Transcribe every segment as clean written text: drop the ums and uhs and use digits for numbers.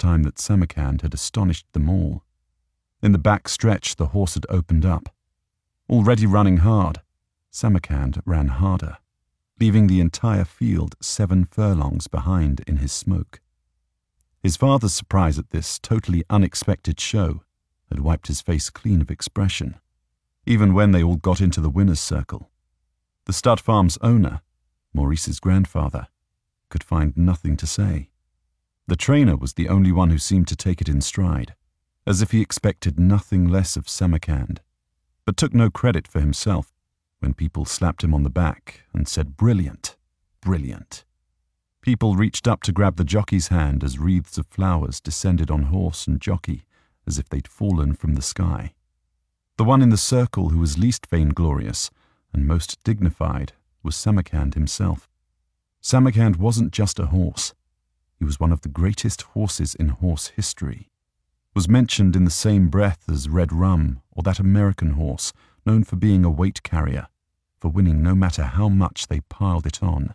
time that Samarkand had astonished them all. In the back stretch, the horse had opened up. Already running hard, Samarkand ran harder, leaving the entire field 7 furlongs behind in his smoke. His father's surprise at this totally unexpected show had wiped his face clean of expression, even when they all got into the winner's circle. The stud farm's owner, Maurice's grandfather, could find nothing to say. The trainer was the only one who seemed to take it in stride, as if he expected nothing less of Samarkand, but took no credit for himself when people slapped him on the back and said, "Brilliant, brilliant." People reached up to grab the jockey's hand as wreaths of flowers descended on horse and jockey as if they'd fallen from the sky. The one in the circle who was least vainglorious and most dignified was Samarkand himself. Samarkand wasn't just a horse. He was one of the greatest horses in horse history. Was mentioned in the same breath as Red Rum or that American horse known for being a weight carrier, for winning no matter how much they piled it on.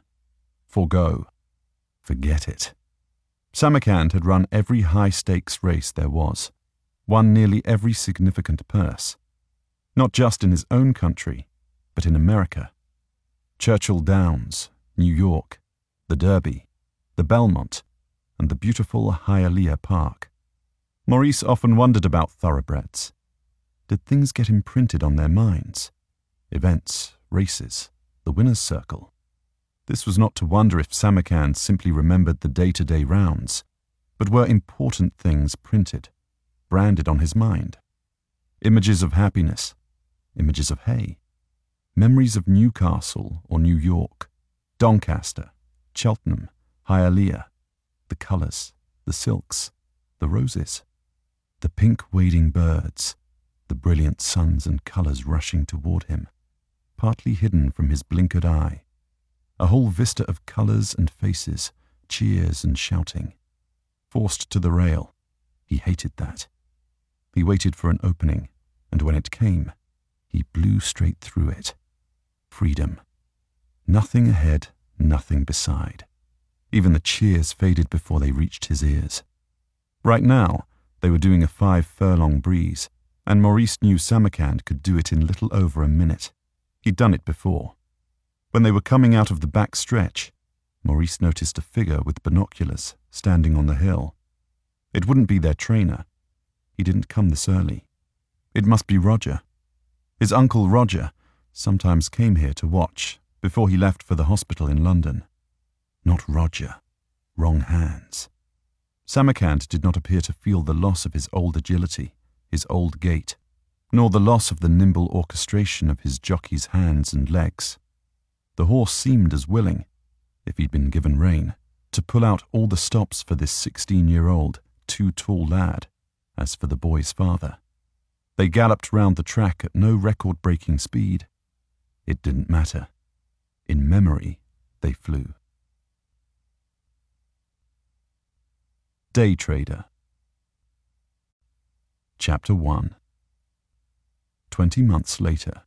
Forgo. Forget it. Samarkand had run every high-stakes race there was, won nearly every significant purse, not just in his own country, but in America. Churchill Downs, New York, the Derby, the Belmont, and the beautiful Hialeah Park. Maurice often wondered about thoroughbreds. Did things get imprinted on their minds? Events, races, the winner's circle. This was not to wonder if Samarkand simply remembered the day-to-day rounds, but were important things printed, branded on his mind. Images of happiness, images of hay, memories of Newcastle or New York, Doncaster, Cheltenham, Hialeah, the colours, the silks, the roses, the pink wading birds, the brilliant suns and colours rushing toward him, partly hidden from his blinkered eye. A whole vista of colours and faces, cheers and shouting. Forced to the rail, he hated that. He waited for an opening, and when it came, he blew straight through it. Freedom. Nothing ahead, nothing beside. Even the cheers faded before they reached his ears. Right now, they were doing a 5-furlong breeze, and Maurice knew Samarkand could do it in little over a minute. He'd done it before. When they were coming out of the back stretch, Maurice noticed a figure with binoculars standing on the hill. It wouldn't be their trainer. He didn't come this early. It must be Roger. His uncle Roger sometimes came here to watch before he left for the hospital in London. Not Roger. Wrong hands. Samarkand did not appear to feel the loss of his old agility, his old gait, nor the loss of the nimble orchestration of his jockey's hands and legs. The horse seemed as willing, if he'd been given rein, to pull out all the stops for this 16-year-old, too tall lad, as for the boy's father. They galloped round the track at no record-breaking speed. It didn't matter. In memory, they flew. Day Trader. Chapter 1. 20 months later.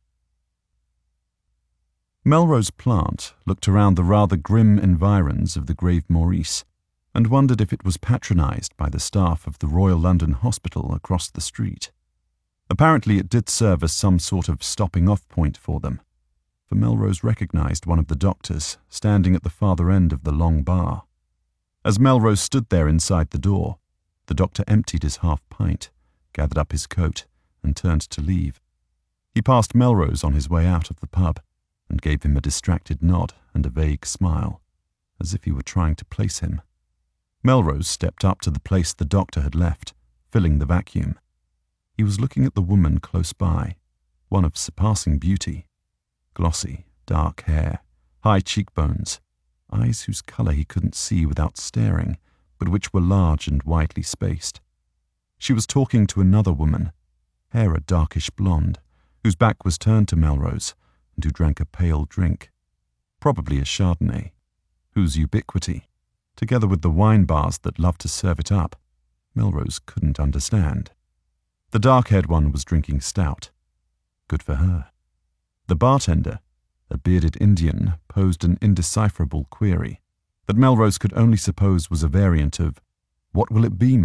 Melrose Plant looked around the rather grim environs of the Grave Maurice and wondered if it was patronised by the staff of the Royal London Hospital across the street. Apparently it did serve as some sort of stopping-off point for them, for Melrose recognised one of the doctors standing at the farther end of the long bar. As Melrose stood there inside the door, the doctor emptied his half-pint, gathered up his coat, and turned to leave. He passed Melrose on his way out of the pub, and gave him a distracted nod and a vague smile, as if he were trying to place him. Melrose stepped up to the place the doctor had left, filling the vacuum. He was looking at the woman close by, one of surpassing beauty. Glossy, dark hair, high cheekbones, eyes whose colour he couldn't see without staring, but which were large and widely spaced. She was talking to another woman, hair a darkish blonde, whose back was turned to Melrose, and who drank a pale drink, probably a Chardonnay, whose ubiquity, together with the wine bars that loved to serve it up, Melrose couldn't understand. The dark-haired one was drinking stout. Good for her. The bartender, a bearded Indian, posed an indecipherable query that Melrose could only suppose was a variant of, "What will it be,